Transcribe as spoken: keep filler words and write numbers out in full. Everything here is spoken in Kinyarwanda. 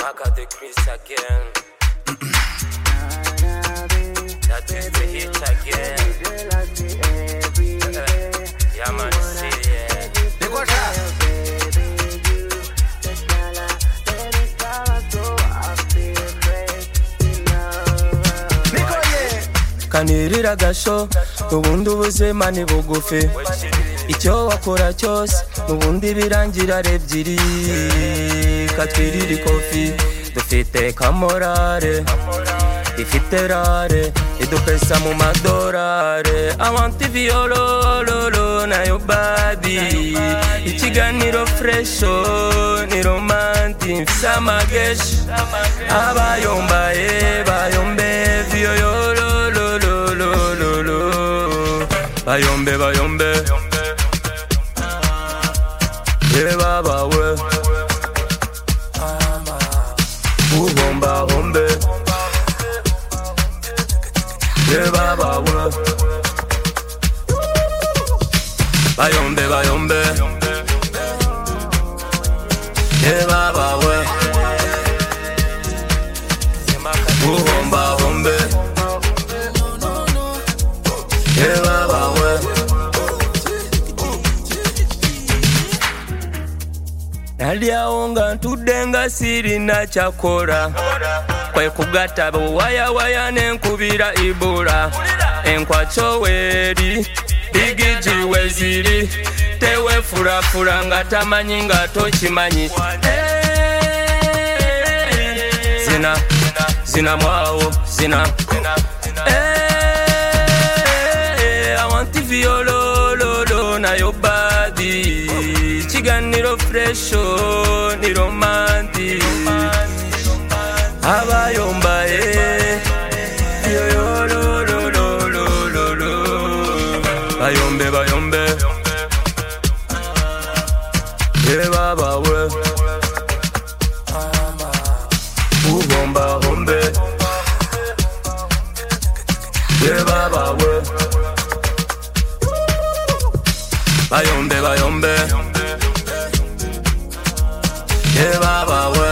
Maka the Chris again. That is the hit again. Yeah, man, see, yeah. Kanirira gasho ubundi ubuzima ni bugufi icyo wakora cyose ubundi birangira ebyiri katwirira ikofi dufite kamorare ifite rare idupesa mu madorare I want to be all all na your body ikiganiro fresh ni romantic samagesh abayomba e bayombe vyo yo lo lo lo lo lo lo bayombe bayombe ye baba we ubomba bombe ye baba we bayombe bayombe ye baba we ubomba bombe ye baba we nalia onga ntudenga siri na chakora kwe kugata waya waya nenkubira ibura enkwacho weri bigiji weziri tewe fura fura ngatamanyi ngato chimanyi zina zina mwao zina I want to feel lo lo lo na your body chiganiro fresh ni romantic abayomba e yo yo lo lo lo lo lo lo bayombe bayombe ye baba we ubomba bombe ye baba we bayombe bayombe ye baba we